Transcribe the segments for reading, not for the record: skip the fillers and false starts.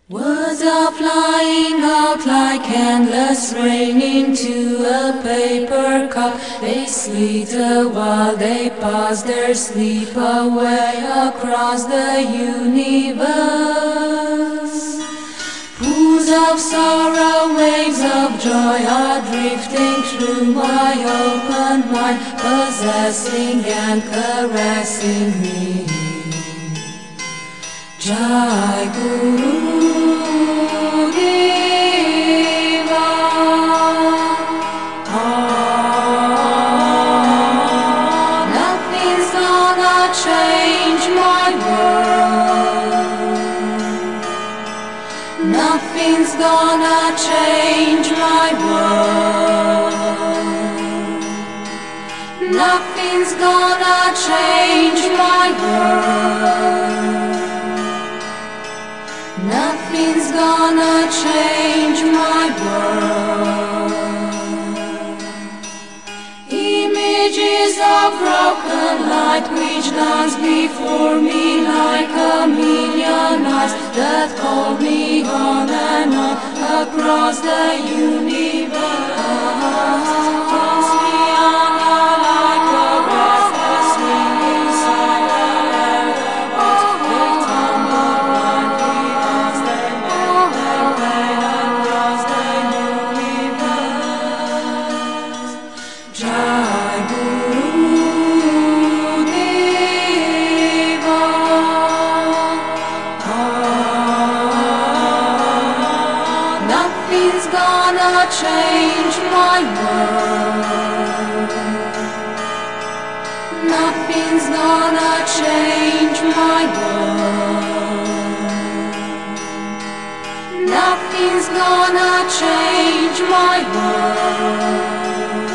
Words are flying out like endless rain into a paper cup. They slither while they pass their sleep away across the universe. Pools of sorrow, waves of joy are drifting through my open mind, possessing and caressing me. Jai Guru Deva. Nothing's gonna change my world. Nothing's gonna change my world. Nothing's gonna change my world. Nothing's gonna change my world. Images of broken light which dance before me like a million eyes that call me on and on across the universe. Calls me on like a restless swing inside a lullaby. They tumble blindly as they play across the universe. Jai Guru Deva. Nothing's gonna change my world. Nothing's gonna change my world. Nothing's gonna change my world.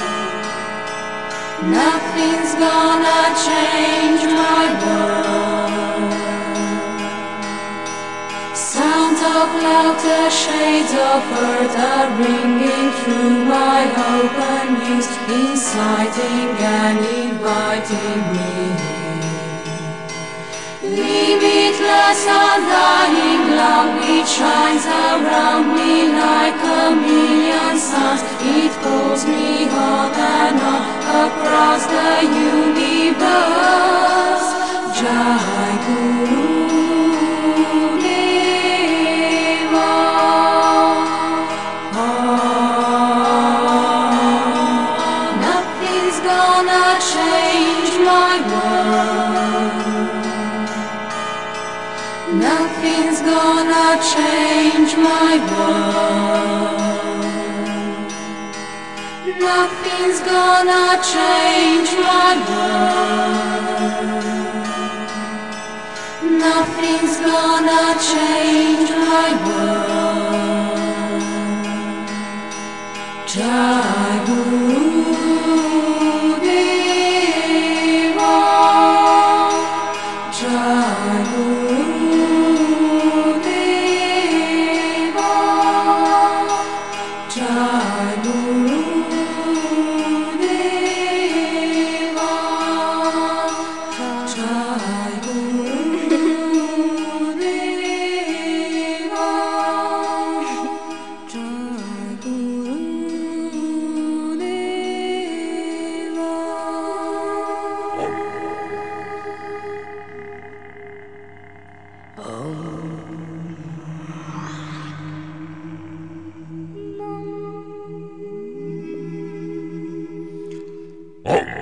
Nothing's gonna change my world. Sounds of laughter, shades of earth are ringing through my open ears, inciting and inviting me. Limitless, undying love which shines around me like a million suns. It pulls me on and on across the universe. Jai Guru Deva. Nothing's gonna change my world. Nothing's gonna change my world. Nothing's gonna change my world. Nothing's gonna change my world. Jai Guru Deva. Jai Guru Deva. Jai Guru Deva. Jai Guru Deva. Jai Guru Deva.